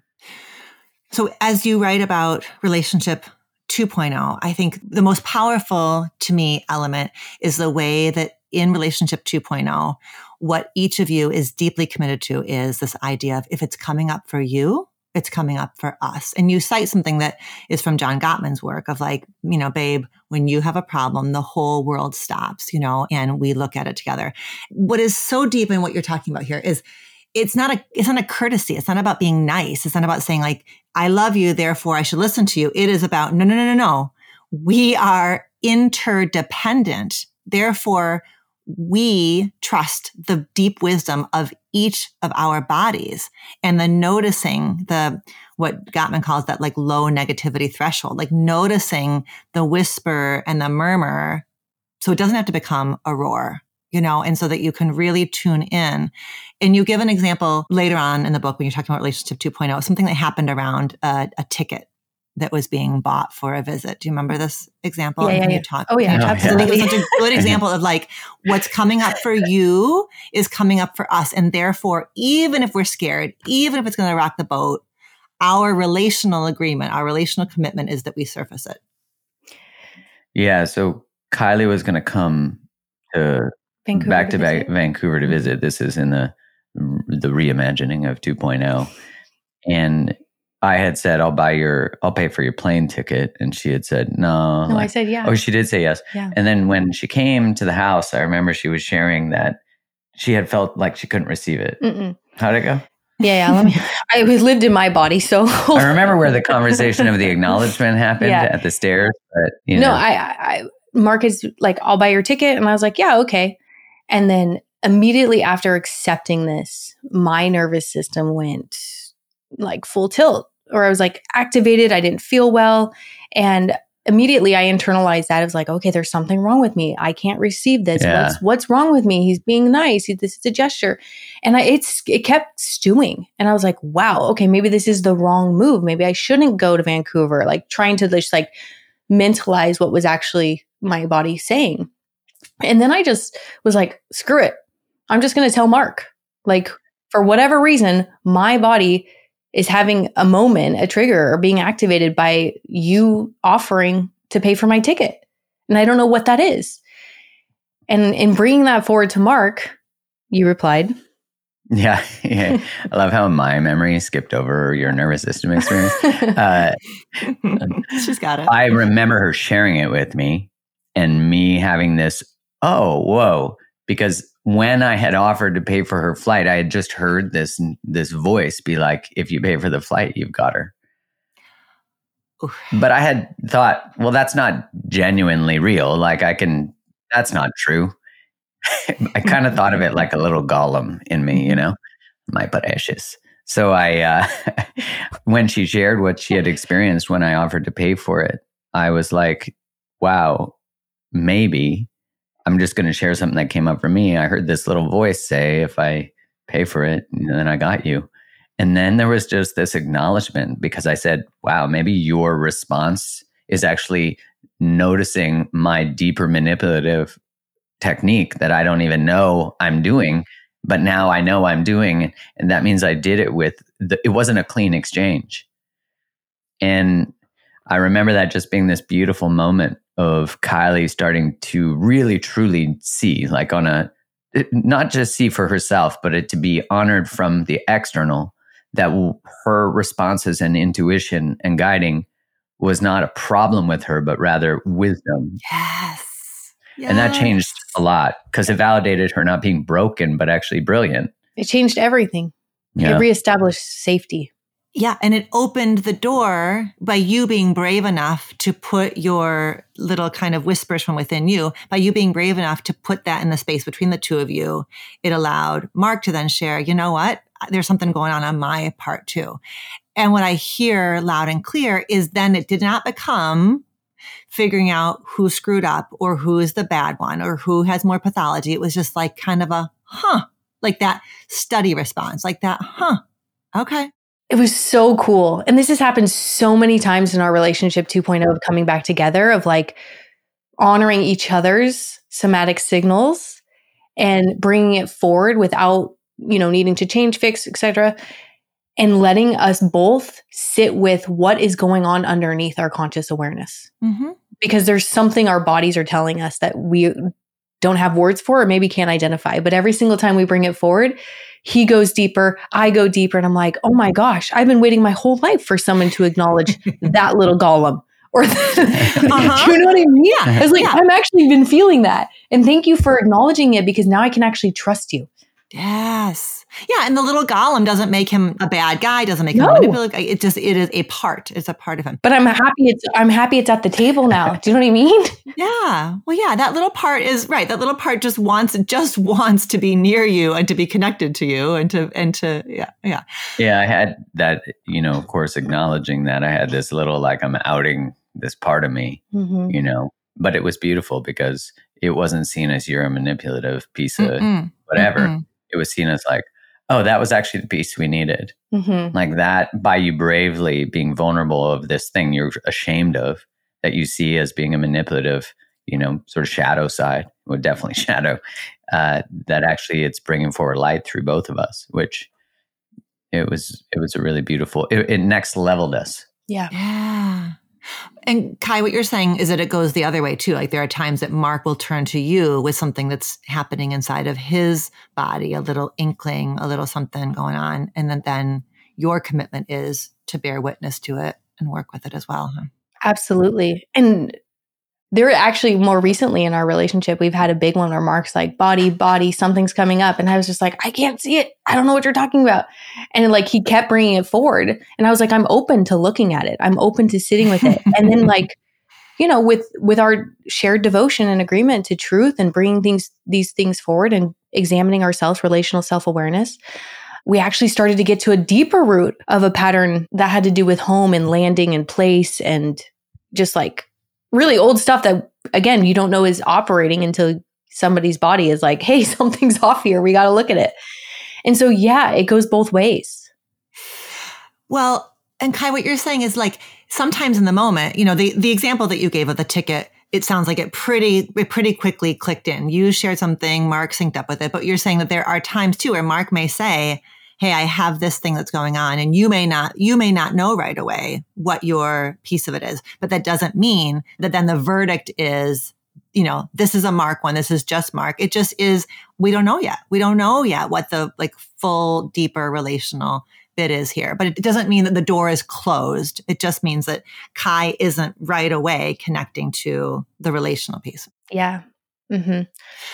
S1: So as you write about relationship two point oh, I think the most powerful to me element is the way that in relationship two point oh, what each of you is deeply committed to is this idea of, if it's coming up for you, it's coming up for us. And you cite something that is from John Gottman's work of like, you know, babe, when you have a problem, the whole world stops, you know, and we look at it together. What is so deep in what you're talking about here is it's not a, it's not a courtesy. It's not about being nice. It's not about saying like, I love you, therefore I should listen to you. It is about, no, no, no, no, no. We are interdependent. Therefore, we trust the deep wisdom of each of our bodies, and the noticing the, what Gottman calls that like low negativity threshold, like noticing the whisper and the murmur. So it doesn't have to become a roar, you know, and so that you can really tune in. And you give an example later on in the book when you're talking about relationship two point oh, something that happened around a, a ticket that was being bought for a visit. Do you remember this example?
S2: Yeah, yeah, yeah.
S1: You talk,
S2: oh yeah, absolutely.
S1: I think it was such a good example of like, what's coming up for you is coming up for us. And therefore, even if we're scared, even if it's going to rock the boat, our relational agreement, our relational commitment is that we surface it.
S3: Yeah. So Kylie was going to come to Vancouver back to, to va- Vancouver to visit. This is in the, the reimagining of two point oh. And I had said, I'll buy your, I'll pay for your plane ticket. And she had said, no.
S2: No,
S3: like,
S2: I said, yeah.
S3: Oh, she did say yes.
S2: Yeah.
S3: And then when she came to the house, I remember she was sharing that she had felt like she couldn't receive it.
S2: Mm-mm.
S3: How'd it go?
S2: Yeah, yeah. Let me. I was lived in my body, so
S3: I remember where the conversation of the acknowledgement happened
S2: Yeah.
S3: at the stairs. But you
S2: no,
S3: know,
S2: I, I, Mark is like, I'll buy your ticket, and I was like, yeah, okay. And then immediately after accepting this, my nervous system went like full tilt, or I was like activated. I didn't feel well, and immediately I internalized that. I was like, okay, there's something wrong with me. I can't receive this.
S3: Yeah.
S2: What's what's wrong with me? He's being nice. He, this is a gesture. And I, it's it kept stewing. And I was like, wow, okay, maybe this is the wrong move. Maybe I shouldn't go to Vancouver. Like trying to just like mentalize what was actually my body saying. And then I just was like, screw it. I'm just going to tell Mark. Like for whatever reason, my body is having a moment, a trigger, or being activated by you offering to pay for my ticket. And I don't know what that is. And in bringing that forward to Mark, you replied.
S3: Yeah. yeah. I love how my memory skipped over your nervous system experience. Uh,
S1: She's got it.
S3: I remember her sharing it with me and me having this, oh, whoa, because when I had offered to pay for her flight, I had just heard this this voice be like, if you pay for the flight, you've got her. Oof. But I had thought, well, that's not genuinely real. Like I can, that's not true. I kind of thought of it like a little golem in me, you know, my precious. So I, uh, when she shared what she had experienced when I offered to pay for it, I was like, wow, maybe I'm just going to share something that came up for me. I heard this little voice say, if I pay for it, then I got you. And then there was just this acknowledgement because I said, wow, maybe your response is actually noticing my deeper manipulative technique that I don't even know I'm doing, but now I know I'm doing. And that means I did it with, the, it wasn't a clean exchange. And I remember that just being this beautiful moment of Kylie starting to really, truly see, like on a, not just see for herself, but it to be honored from the external, that her responses and intuition and guiding was not a problem with her, but rather wisdom.
S1: Yes. Yes.
S3: And that changed a lot because it validated her not being broken, but actually brilliant.
S2: It changed everything.
S3: Yeah.
S2: It reestablished safety.
S1: Yeah. And it opened the door by you being brave enough to put your little kind of whispers from within you, by you being brave enough to put that in the space between the two of you. It allowed Mark to then share, you know what? There's something going on on my part too. And what I hear loud and clear is then it did not become figuring out who screwed up or who is the bad one or who has more pathology. It was just like kind of a, huh, like that study response, like that, huh, okay.
S2: It was so cool. And this has happened so many times in our relationship two point oh of coming back together, of like honoring each other's somatic signals and bringing it forward without, you know, needing to change, fix, et cetera, and letting us both sit with what is going on underneath our conscious awareness. Mm-hmm. Because there's something our bodies are telling us that we don't have words for or maybe can't identify. But every single time we bring it forward, he goes deeper, I go deeper. And I'm like, oh my gosh, I've been waiting my whole life for someone to acknowledge that little golem. Or, uh-huh. Do you know what I mean? Yeah. I was like, yeah. I'm actually been feeling that. And thank you for acknowledging it because now I can actually trust you.
S1: Yes. Yeah. And the little golem doesn't make him a bad guy, doesn't make him
S2: no.
S1: manipulative. It just, it is a part. It's a part of him.
S2: But I'm happy it's, I'm happy it's at the table now. Do you know what I mean?
S1: Yeah. Well, yeah, that little part is right. That little part just wants, just wants to be near you and to be connected to you and to, and to, yeah, yeah.
S3: Yeah. I had that, you know, of course, acknowledging that I had this little, like I'm outing this part of me, mm-hmm. you know, but it was beautiful because it wasn't seen as you're a manipulative piece of Mm-mm. whatever. Mm-mm. It was seen as like, oh, that was actually the piece we needed. Mm-hmm. Like that, by you bravely being vulnerable of this thing you're ashamed of, that you see as being a manipulative, you know, sort of shadow side, well, definitely shadow, uh, that actually it's bringing forward light through both of us, which it was, it was a really beautiful, it, it next leveled us.
S2: Yeah.
S1: Yeah. And Kai, what you're saying is that it goes the other way too. Like there are times that Mark will turn to you with something that's happening inside of his body, a little inkling, a little something going on. And then, then your commitment is to bear witness to it and work with it as well. Huh?
S2: Absolutely. And there actually more recently in our relationship, we've had a big one where Mark's like, body, body, something's coming up. And I was just like, I can't see it. I don't know what you're talking about. And like, he kept bringing it forward. And I was like, I'm open to looking at it. I'm open to sitting with it. And then like, you know, with, with our shared devotion and agreement to truth and bringing things, these things forward and examining ourselves, relational self-awareness, we actually started to get to a deeper root of a pattern that had to do with home and landing and place and just like really old stuff that, again, you don't know is operating until somebody's body is like, hey, something's off here. We got to look at it. And so, yeah, it goes both ways.
S1: Well, and Kai, what you're saying is like, sometimes in the moment, you know, the, the example that you gave of the ticket, it sounds like it pretty, it pretty quickly clicked in. You shared something, Mark synced up with it, but you're saying that there are times too where Mark may say, hey, I have this thing that's going on, and you may not, you may not know right away what your piece of it is, but that doesn't mean that then the verdict is, you know, this is a Mark one, this is just Mark. It just is, we don't know yet. We don't know yet what the like full, deeper relational bit is here, but it doesn't mean that the door is closed. It just means that Kai isn't right away connecting to the relational piece.
S2: Yeah. Mm-hmm.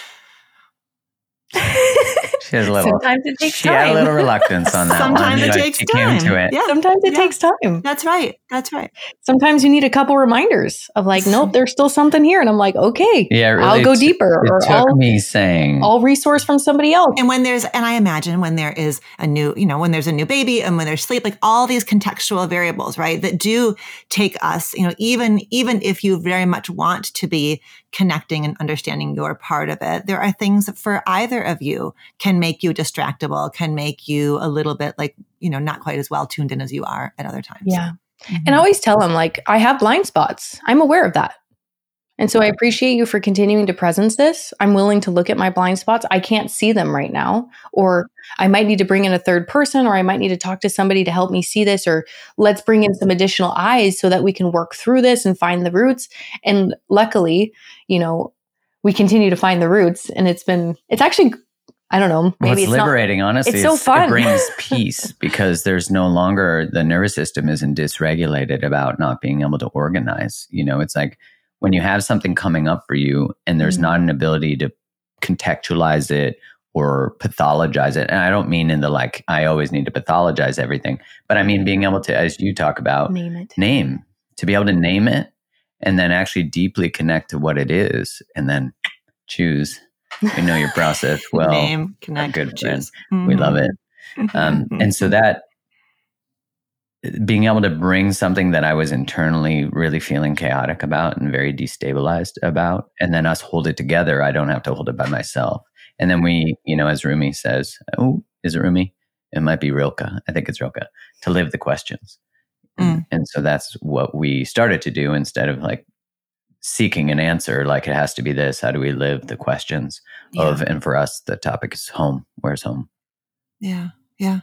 S3: She has a little.
S2: Sometimes it takes
S3: she
S2: time.
S3: had a little reluctance on that.
S1: Sometimes
S3: one.
S1: it
S3: Like,
S1: takes
S3: she
S1: time.
S3: Came to it.
S1: Yeah.
S2: Sometimes it
S1: Yeah.
S2: takes time.
S1: That's right. That's right.
S2: Sometimes you need a couple reminders of like, nope, there's still something here. And I'm like, okay,
S3: Yeah, it really
S2: I'll go
S3: t-
S2: deeper.
S3: It
S2: or
S3: took
S2: I'll,
S3: me saying,
S2: I'll resource from somebody else.
S1: And when there's, and I imagine when there is a new, you know, when there's a new baby and when there's sleep, like all these contextual variables, right, that do take us, you know, even, even if you very much want to be connecting and understanding your part of it, there are things that for either of you can make you distractible, can make you a little bit like, you know, not quite as well tuned in as you are at other times.
S2: Yeah.
S1: Mm-hmm.
S2: And I always tell them like, I have blind spots. I'm aware of that. And so I appreciate you for continuing to presence this. I'm willing to look at my blind spots. I can't see them right now, or I might need to bring in a third person, or I might need to talk to somebody to help me see this, or let's bring in some additional eyes so that we can work through this and find the roots. And luckily, you know, we continue to find the roots, and it's been, it's actually, I don't know, maybe
S3: well, it's,
S2: it's
S3: liberating,
S2: not,
S3: honestly.
S2: It's so
S3: it's,
S2: fun.
S3: It brings peace because there's no longer, the nervous system isn't dysregulated about not being able to organize. You know, it's like when you have something coming up for you and there's mm-hmm. not an ability to contextualize it or pathologize it. And I don't mean in the like, I always need to pathologize everything, but I mean being able to, as you talk about,
S2: name it,
S3: name, to be able to name it and then actually deeply connect to what it is and then choose. We know your process well.
S1: Name, connect,
S3: good
S1: choose.
S3: friends.
S1: Mm-hmm.
S3: We love it. Um, and so that being able to bring something that I was internally really feeling chaotic about and very destabilized about, and then us hold it together. I don't have to hold it by myself. And then we, you know, as Rumi says, oh, is it Rumi? It might be Rilke. I think it's Rilke, to live the questions. Mm. And, and so that's what we started to do instead of like seeking an answer, like it has to be this. How do we live the questions yeah. of, and for us, the topic is home. Where's home?
S1: Yeah. Yeah.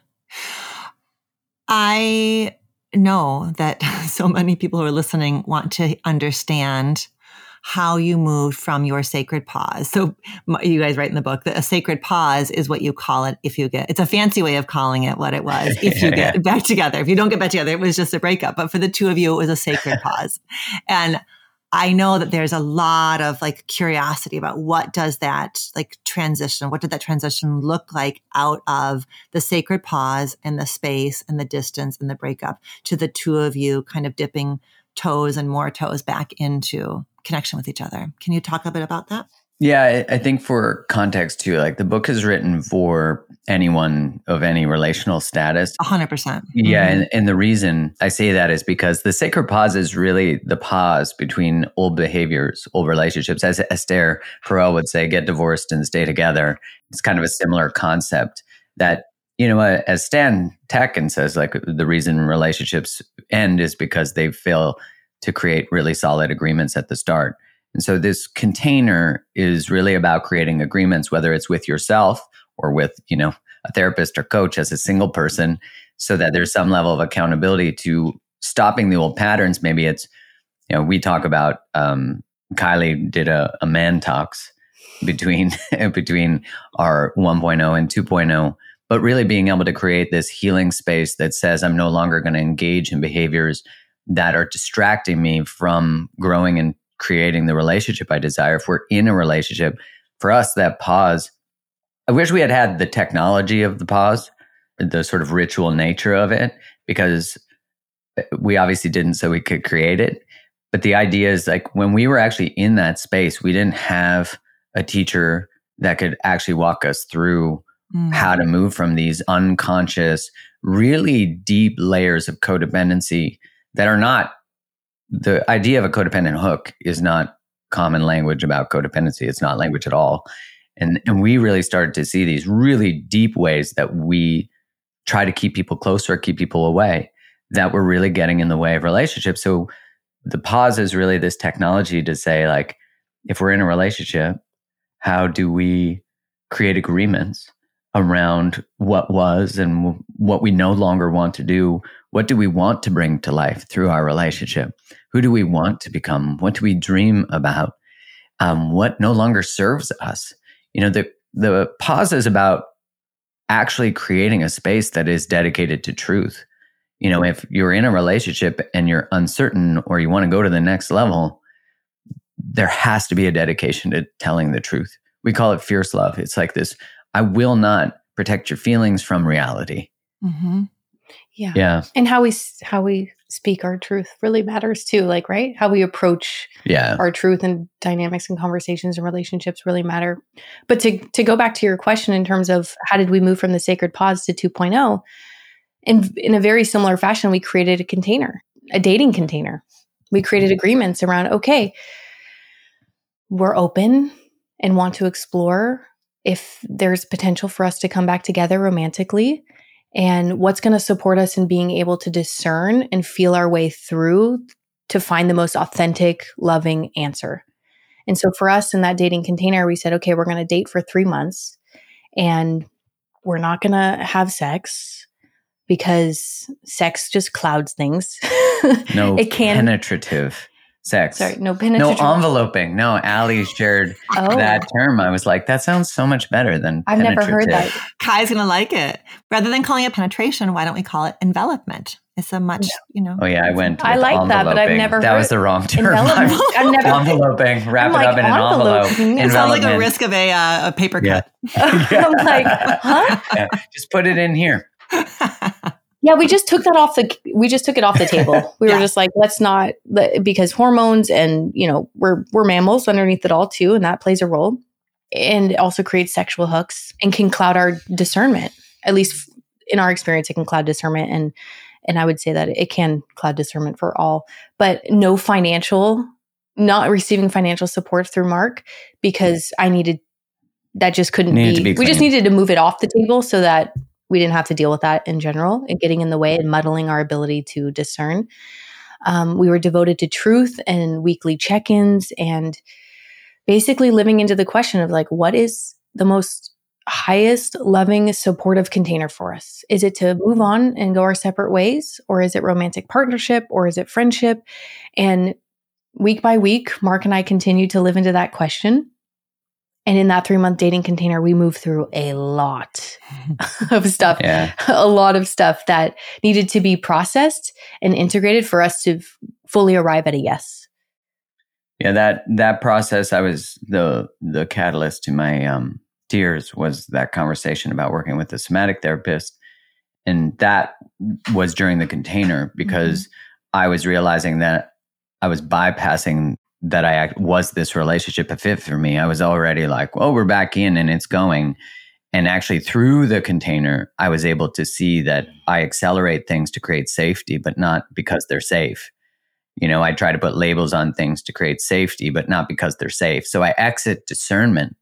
S1: I know that so many people who are listening want to understand how you moved from your sacred pause. So you guys write in the book that a sacred pause is what you call it if you get, it's a fancy way of calling it what it was, if you get back together. If you don't get back together, it was just a breakup. But for the two of you, it was a sacred pause. And I know that there's a lot of like curiosity about what does that like transition, what did that transition look like out of the sacred pause and the space and the distance and the breakup to the two of you kind of dipping toes and more toes back into connection with each other. Can you talk a bit about that?
S3: Yeah, I think for context too, like the book is written for anyone of any relational status.
S1: A hundred percent.
S3: Yeah. And, and the reason I say that is because the sacred pause is really the pause between old behaviors, old relationships. As Esther Perel would say, get divorced and stay together. It's kind of a similar concept that, you know, as Stan Tatkin says, like the reason relationships end is because they fail to create really solid agreements at the start. And so this container is really about creating agreements, whether it's with yourself or with, you know, a therapist or coach as a single person, so that there's some level of accountability to stopping the old patterns. Maybe it's, you know, we talk about, um, Kylie did a, a man talks between, between our one point oh and two point oh, but really being able to create this healing space that says, I'm no longer going to engage in behaviors that are distracting me from growing and creating the relationship I desire, if we're in a relationship, for us, that pause, I wish we had had the technology of the pause, the sort of ritual nature of it, because we obviously didn't, so we could create it. But the idea is like when we were actually in that space, we didn't have a teacher that could actually walk us through mm. how to move from these unconscious, really deep layers of codependency that are not, the idea of a codependent hook is not common language about codependency. It's not language at all. And, and we really started to see these really deep ways that we try to keep people closer, keep people away, that were really getting in the way of relationships. So the pause is really this technology to say, like, if we're in a relationship, how do we create agreements around what was and w- what we no longer want to do? What do we want to bring to life through our relationship? Who do we want to become? What do we dream about? Um, what no longer serves us? You know, the the pause is about actually creating a space that is dedicated to truth. You know, if you're in a relationship and you're uncertain or you want to go to the next level, there has to be a dedication to telling the truth. We call it fierce love. It's like this, I will not protect your feelings from reality.
S2: Mm-hmm. Yeah.
S3: Yeah.
S2: And how we, how we speak our truth really matters too. Like, right? How we approach
S3: yeah.
S2: our truth and dynamics and conversations and relationships really matter. But to, to go back to your question in terms of how did we move from the sacred pause to two point oh, in, in a very similar fashion, we created a container, a dating container. We created agreements around, okay, we're open and want to explore if there's potential for us to come back together romantically, and what's going to support us in being able to discern and feel our way through to find the most authentic, loving answer. And so for us in that dating container, we said, okay, we're going to date for three months and we're not going to have sex because sex just clouds things.
S3: No
S2: it can
S3: penetrative sex.
S2: Sorry, no penetrative.
S3: No enveloping. No, Allie shared
S2: oh.
S3: that term. I was like, that sounds so much better than
S2: I've never heard that.
S1: Kai's going to like it. Rather than calling it penetration, why don't we call it envelopment? It's a much, you know.
S3: Oh, yeah, I went with
S2: I like that, but I've never
S3: that
S2: heard
S3: was the wrong term.
S2: Envelopment. I've never
S3: enveloping. Wrap
S2: I'm
S3: it
S2: like,
S3: up in an envelope.
S1: It sounds like a risk of a, uh, a paper cut.
S3: Yeah.
S2: I'm like, huh?
S3: Yeah. Just put it in here.
S2: Yeah, we just took that off the, we just took it off the table. We yeah. were just like, let's not, because hormones and, you know, we're, we're mammals underneath it all too. And that plays a role, and it also creates sexual hooks and can cloud our discernment. At least in our experience, it can cloud discernment. And, and I would say that it can cloud discernment for all, but no financial, not receiving financial support through Mark, because I needed, that just couldn't be,
S3: be
S2: we just needed to move it off the table so that we didn't have to deal with that in general and getting in the way and muddling our ability to discern. Um, we were devoted to truth and weekly check-ins and basically living into the question of like, what is the most highest, loving, supportive container for us? Is it to move on and go our separate ways? Or is it romantic partnership? Or is it friendship? And week by week, Mark and I continue to live into that question. And in that three-month dating container, we moved through a lot of stuff,
S3: yeah.
S2: a lot of stuff that needed to be processed and integrated for us to f- fully arrive at a yes.
S3: Yeah, that that process, I was the the catalyst to my um, tears was that conversation about working with a somatic therapist. And that was during the container because mm-hmm. I was realizing that I was bypassing that I was this relationship a fit for me. I was already like, oh, we're back in and it's going. And actually through the container, I was able to see that I accelerate things to create safety, but not because they're safe. You know, I try to put labels on things to create safety, but not because they're safe. So I exit discernment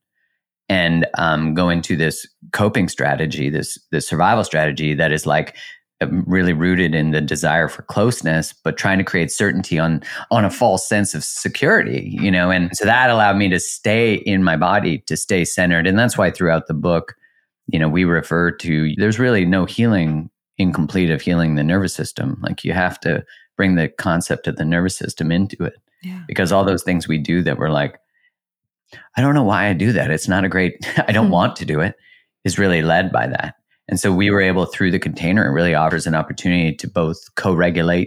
S3: and um, go into this coping strategy, this, this survival strategy that is like, really rooted in the desire for closeness, but trying to create certainty on on a false sense of security, you know? And so that allowed me to stay in my body, to stay centered. And that's why throughout the book, you know, we refer to, there's really no healing incomplete of healing the nervous system. Like you have to bring the concept of the nervous system into it. Yeah. Because all those things we do that we're like, I don't know why I do that. It's not a great, I don't mm-hmm. want to do it, is really led by that. And so we were able through the container, it really offers an opportunity to both co-regulate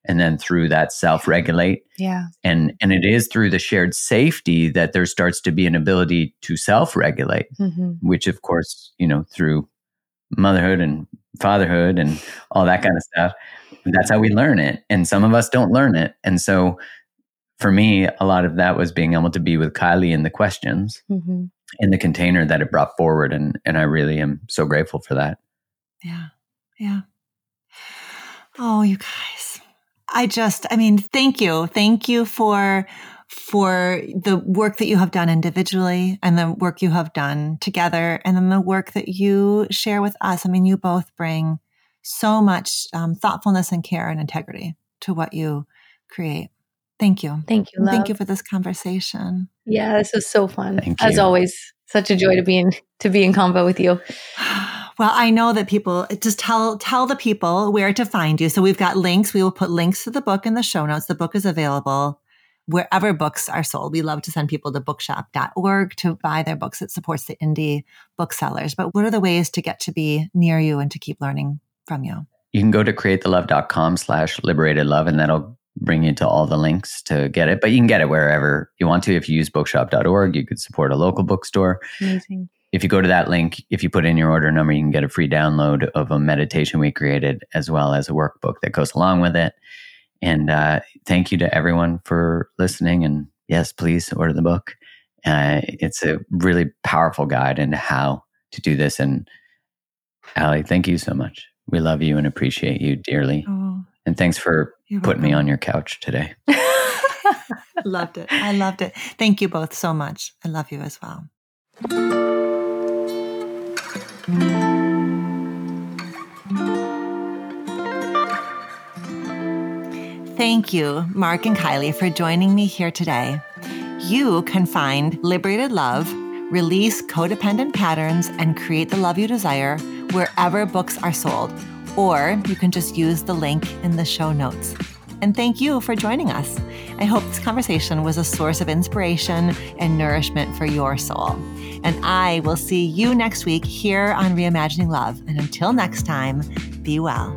S3: and then through that self-regulate.
S2: Yeah.
S3: And and it is through the shared safety that there starts to be an ability to self-regulate, mm-hmm. which of course, you know, through motherhood and fatherhood and all that kind of stuff, that's how we learn it. And some of us don't learn it. And so for me, a lot of that was being able to be with Kylie in the questions, mm-hmm. in the container that it brought forward. And, and I really am so grateful for that.
S1: Yeah. Yeah. Oh, you guys. I just, I mean, thank you. Thank you for, for the work that you have done individually and the work you have done together. And then the work that you share with us. I mean, you both bring so much um, thoughtfulness and care and integrity to what you create. Thank you.
S2: Thank you, love.
S1: Thank you for this conversation.
S2: Yeah, this was so fun.
S3: Thank
S2: As
S3: you.
S2: always, such a joy to be in to be in convo with you.
S1: Well, I know that people just tell tell the people where to find you. So we've got links. We will put links to the book in the show notes. The book is available wherever books are sold. We love to send people to bookshop dot org to buy their books. It supports the indie booksellers. But what are the ways to get to be near you and to keep learning from you?
S3: You can go to createthelove.com slash liberated love, and that'll bring you to all the links to get it. But you can get it wherever you want to. If you use bookshop dot org, you could support a local bookstore.
S2: Amazing.
S3: If you go to that link, if you put in your order number, you can get a free download of a meditation we created, as well as a workbook that goes along with it. And uh, thank you to everyone for listening. And yes, please order the book. Uh, it's a really powerful guide into how to do this. And Allie, thank you so much. We love you and appreciate you dearly. Oh, and thanks for putting welcome. me on your couch today.
S1: Loved it. I loved it. Thank you both so much. I love you as well. Thank you, Mark and Kylie, for joining me here today. You can find Liberated Love, release codependent patterns, and create the love you desire wherever books are sold, or you can just use the link in the show notes. And thank you for joining us. I hope this conversation was a source of inspiration and nourishment for your soul. And I will see you next week here on Reimagining Love. And until next time, be well.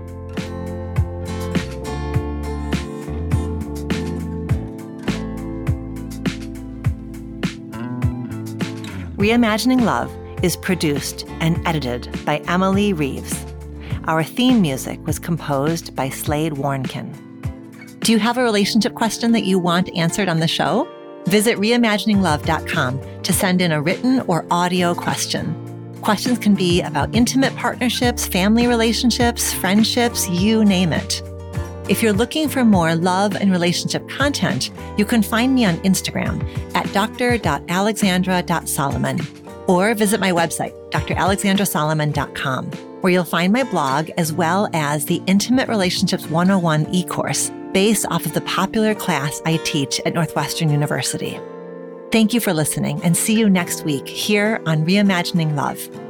S1: Reimagining Love is produced and edited by Emily Reeves. Our theme music was composed by Slade Warnkin. Do you have a relationship question that you want answered on the show? Visit reimagining love dot com to send in a written or audio question. Questions can be about intimate partnerships, family relationships, friendships, you name it. If you're looking for more love and relationship content, you can find me on Instagram at d r dot alexandra dot solomon or visit my website, d r alexandra solomon dot com, where you'll find my blog as well as the Intimate Relationships one oh one e-course based off of the popular class I teach at Northwestern University. Thank you for listening and see you next week here on Reimagining Love.